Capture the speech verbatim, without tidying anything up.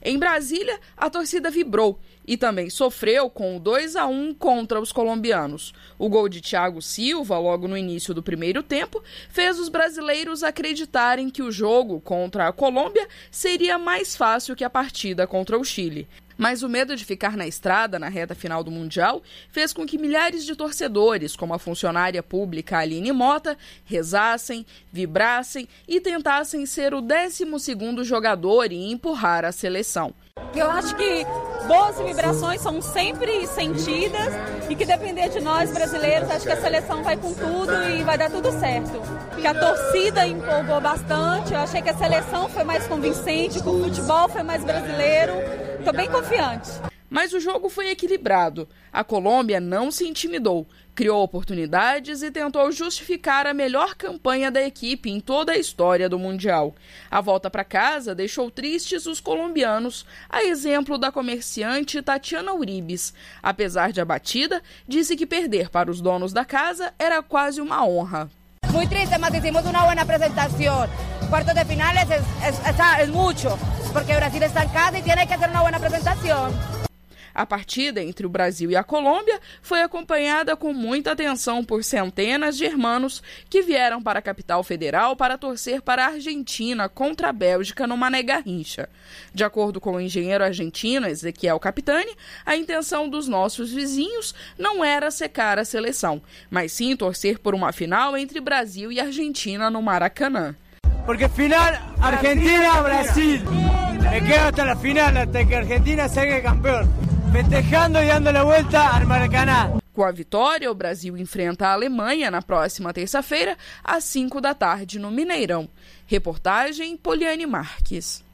Em Brasília, a torcida vibrou e também sofreu com o dois a um contra os colombianos. O gol de Thiago Silva, logo no início do primeiro tempo, fez os brasileiros acreditarem que o jogo contra a Colômbia seria mais fácil que a partida contra o Chile. Mas o medo de ficar na estrada na reta final do Mundial fez com que milhares de torcedores, como a funcionária pública Aline Mota, rezassem, vibrassem e tentassem ser o décimo segundo jogador e empurrar a seleção. Eu acho que boas vibrações são sempre sentidas e que depender de nós brasileiros, acho que a seleção vai com tudo e vai dar tudo certo. Porque a torcida empolgou bastante, eu achei que a seleção foi mais convincente, que o futebol foi mais brasileiro. Estou bem confiante. Mas o jogo foi equilibrado. A Colômbia não se intimidou, criou oportunidades e tentou justificar a melhor campanha da equipe em toda a história do Mundial. A volta para casa deixou tristes os colombianos, a exemplo da comerciante Tatiana Uribes. Apesar de abatida, disse que perder para os donos da casa era quase uma honra. Muito triste, mas hicimos uma boa apresentação. Quarto de finales é, é, é muito, porque o Brasil está em casa e tem que fazer uma boa apresentação. A partida entre o Brasil e a Colômbia foi acompanhada com muita atenção por centenas de hermanos que vieram para a capital federal para torcer para a Argentina contra a Bélgica no Mané Garrincha. De acordo com o engenheiro argentino Ezequiel Capitani, a intenção dos nossos vizinhos não era secar a seleção, mas sim torcer por uma final entre Brasil e Argentina no Maracanã. Porque final Argentina-Brasil. Me quedo até a final, até que a Argentina seja campeão. Festejando e dando a volta ao Maracanã. Com a vitória, o Brasil enfrenta a Alemanha na próxima terça-feira, às cinco da tarde, no Mineirão. Reportagem Poliane Marques.